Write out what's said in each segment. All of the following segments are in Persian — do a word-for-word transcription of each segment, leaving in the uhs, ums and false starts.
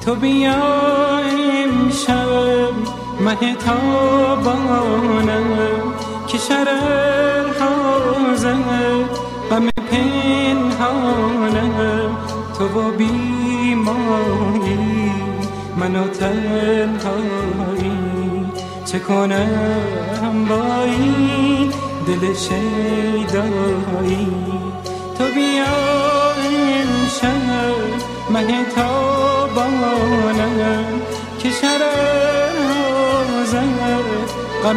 تو بیا امشب مه تابانم که شررها زد غم پنهانم. تو و بیمایی من و تنهایی چه کنم با این دل شیدایی. تو بیا امشب مه تابانم که شررها زد غم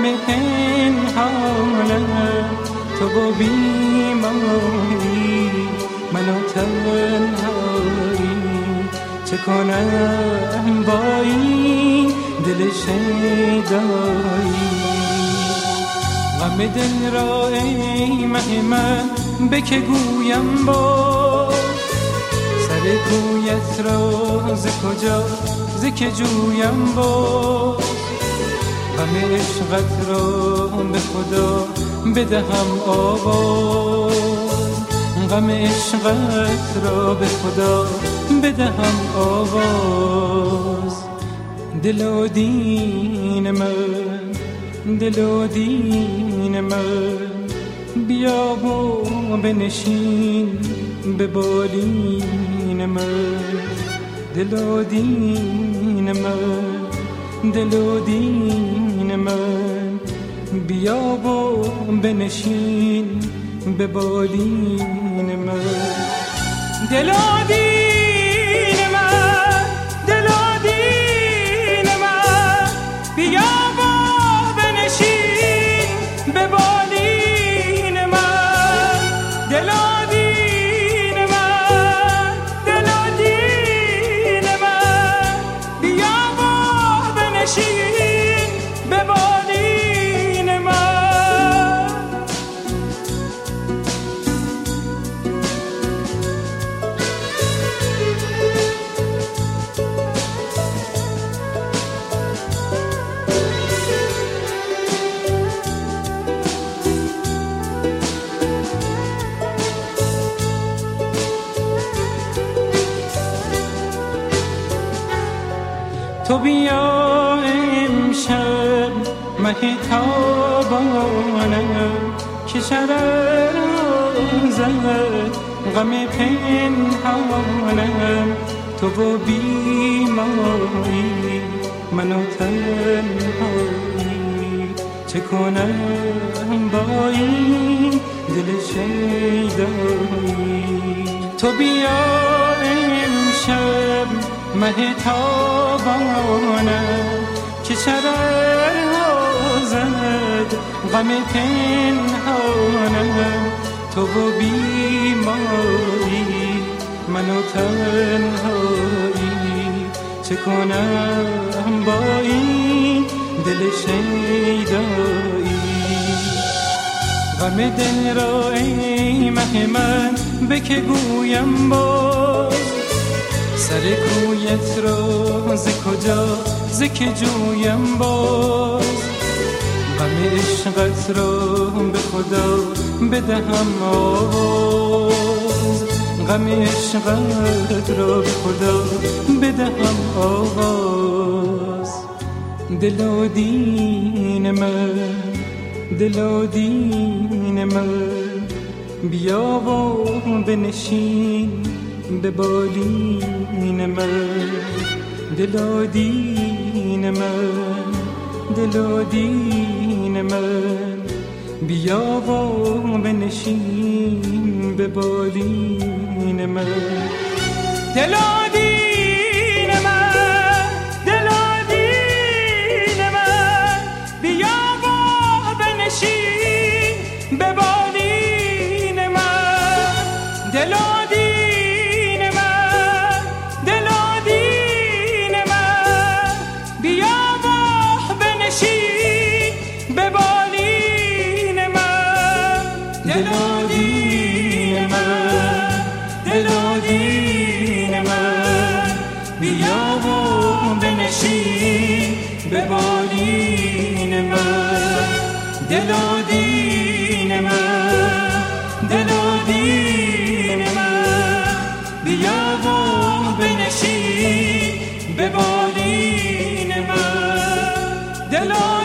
پنهانم. تو و بیمایی من و تنهایی چه کنم با این دل شیدایی. غم دل را ای مه من به که گویم با سر کویت را ز کجا ز که جویم با. غم عشقت را به خدا بدهم آواز. غم عشقت را به خدا بدهم آواز. دل و دین من دل و دین من بیا و بنشین به بالین من. دل و دین من دل و دین من بیا و بنشین به بالین من. دل و دین من دل و دین من بیا و بنشین به بالین من. دل و دین من دل و دین من بیا و بنشین به بالین من. تو بیا امشب مه تابانم که شررها زد غم پنهانم. تو و بیمایی من و تنهایی چه کنم با این دل شیدایی. تو بیا امشب مه تابانم که شررها زد غم پنهانم. تو و بیمایی من و تنهایی چه کنم با این دل شیدایی. غم دل را ای مه من به که گویم باز سر کویت را ز کجا ز که جویم باز. غم عشقت را به خدا بدهم آواز. غم عشقت را به خدا بدهم آواز. دل و دین من دل و دین من بیا و بنشین به بالین من. دل و دین من دل و دین من بیا و بنشین به بالین من. دل و دین من دل و دین من بیا و بنشین به بالین من. دل و دین من دل و دین من بیا و بنشین به بالین من. دل و دین من دل و دین من بیا و بنشین به بالین من. دل و دین من دل و دین من بیا و بنشین به به بالین من دلا